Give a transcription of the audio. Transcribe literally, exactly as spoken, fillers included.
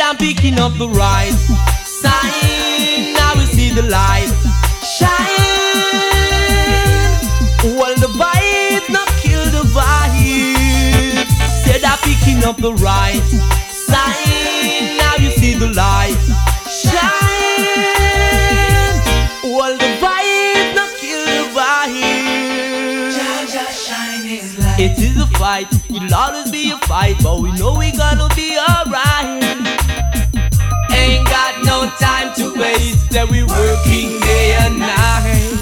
I'm picking up the right sign. Now we see the light shine. Well, the vibe, not kill the vibe. Said I'm picking up the right sign. Now you see the light shine. Well, the vibe, not kill the vibe. It is a fight, it'll always be a fight, but we know we gonna be alright. Ain't got no time to waste, that we working day and night.